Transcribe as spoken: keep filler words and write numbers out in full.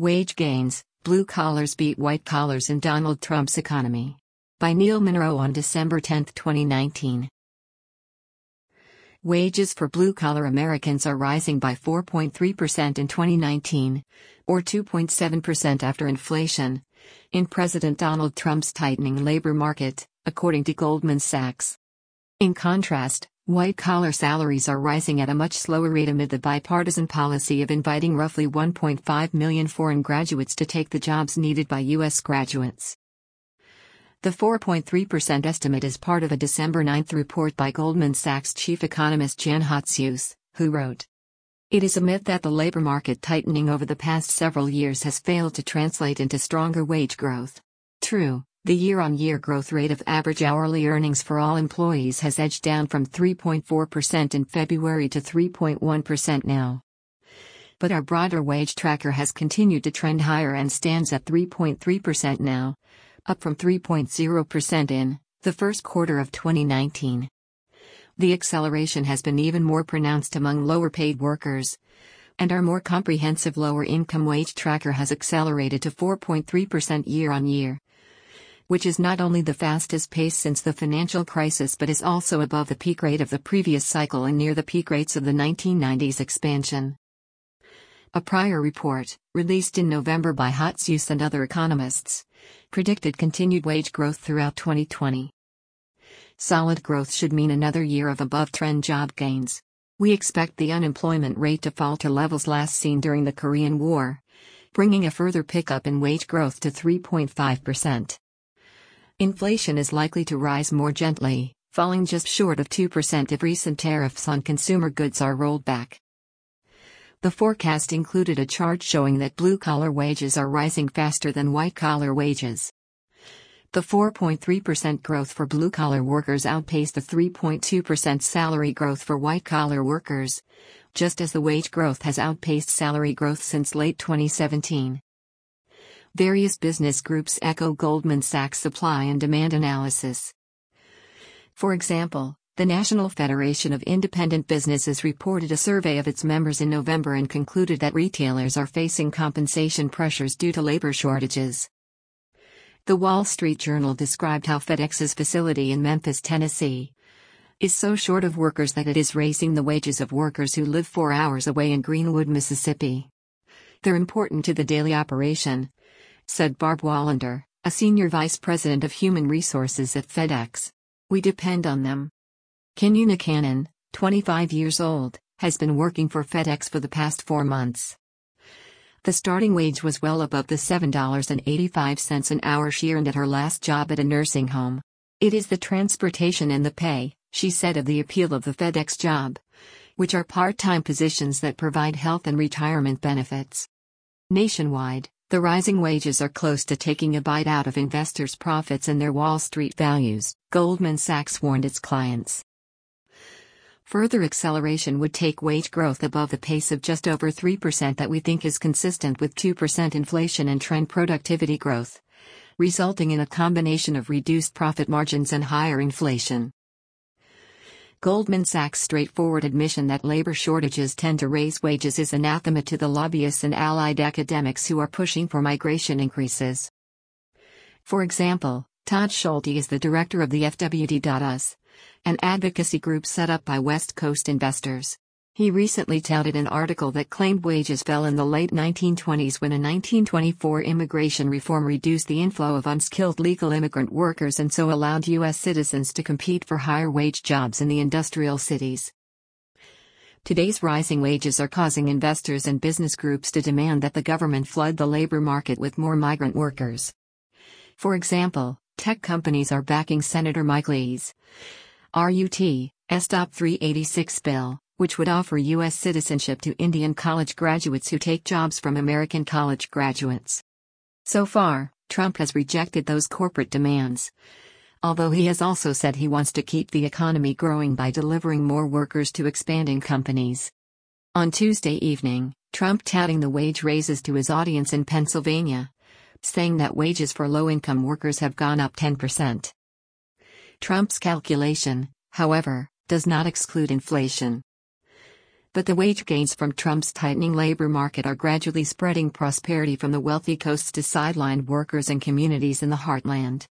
Wage Gains, Blue Collars Beat White Collars in Donald Trump's Economy. By Neil Monroe on December tenth, twenty nineteen. Wages for blue-collar Americans are rising by four point three percent in twenty nineteen, or two point seven percent after inflation, in President Donald Trump's tightening labor market, according to Goldman Sachs. In contrast, white-collar salaries are rising at a much slower rate amid the bipartisan policy of inviting roughly one point five million foreign graduates to take the jobs needed by U S graduates. The four point three percent estimate is part of a December ninth report by Goldman Sachs chief economist Jan Hatzius, who wrote, "It is a myth that the labor market tightening over the past several years has failed to translate into stronger wage growth. True, the year-on-year growth rate of average hourly earnings for all employees has edged down from three point four percent in February to three point one percent now. But our broader wage tracker has continued to trend higher and stands at three point three percent now, up from three point zero percent in the first quarter of twenty nineteen. The acceleration has been even more pronounced among lower-paid workers, and our more comprehensive lower-income wage tracker has accelerated to four point three percent year-on-year, which is not only the fastest pace since the financial crisis but is also above the peak rate of the previous cycle and near the peak rates of the nineteen nineties expansion." A prior report, released in November by Hatzius and other economists, predicted continued wage growth throughout twenty twenty. Solid growth should mean another year of above-trend job gains. We expect the unemployment rate to fall to levels last seen during the Korean War, bringing a further pickup in wage growth to three point five percent. Inflation is likely to rise more gently, falling just short of two percent if recent tariffs on consumer goods are rolled back. The forecast included a chart showing that blue-collar wages are rising faster than white-collar wages. The four point three percent growth for blue-collar workers outpaced the three point two percent salary growth for white-collar workers, just as the wage growth has outpaced salary growth since late twenty seventeen. Various business groups echo Goldman Sachs' supply and demand analysis. For example, the National Federation of Independent Businesses reported a survey of its members in November and concluded that retailers are facing compensation pressures due to labor shortages. The Wall Street Journal described how FedEx's facility in Memphis, Tennessee, is so short of workers that it is raising the wages of workers who live four hours away in Greenwood, Mississippi. "They're important to the daily operation," said Barb Wallander, a senior vice president of human resources at FedEx. "We depend on them." Kenyuna Cannon, twenty-five years old, has been working for FedEx for the past four months. The starting wage was well above the seven dollars and eighty-five cents an hour she earned at her last job at a nursing home. "It is the transportation and the pay," she said of the appeal of the FedEx job, which are part-time positions that provide health and retirement benefits. Nationwide, the rising wages are close to taking a bite out of investors' profits and their Wall Street values, Goldman Sachs warned its clients. Further acceleration would take wage growth above the pace of just over three percent that we think is consistent with two percent inflation and trend productivity growth, resulting in a combination of reduced profit margins and higher inflation. Goldman Sachs' straightforward admission that labor shortages tend to raise wages is anathema to the lobbyists and allied academics who are pushing for migration increases. For example, Todd Schulte is the director of the F W D dot U S, an advocacy group set up by West Coast investors. He recently touted an article that claimed wages fell in the late nineteen twenties when a nineteen twenty-four immigration reform reduced the inflow of unskilled legal immigrant workers and so allowed U S citizens to compete for higher wage jobs in the industrial cities. Today's rising wages are causing investors and business groups to demand that the government flood the labor market with more migrant workers. For example, tech companies are backing Senator Mike Lee's R U T S T O P three eighty-six bill, which would offer U S citizenship to Indian college graduates who take jobs from American college graduates. So far, Trump has rejected those corporate demands, although he has also said he wants to keep the economy growing by delivering more workers to expanding companies. On Tuesday evening, Trump touting the wage raises to his audience in Pennsylvania, saying that wages for low-income workers have gone up ten percent. Trump's calculation, however, does not exclude inflation. But the wage gains from Trump's tightening labor market are gradually spreading prosperity from the wealthy coasts to sidelined workers and communities in the heartland.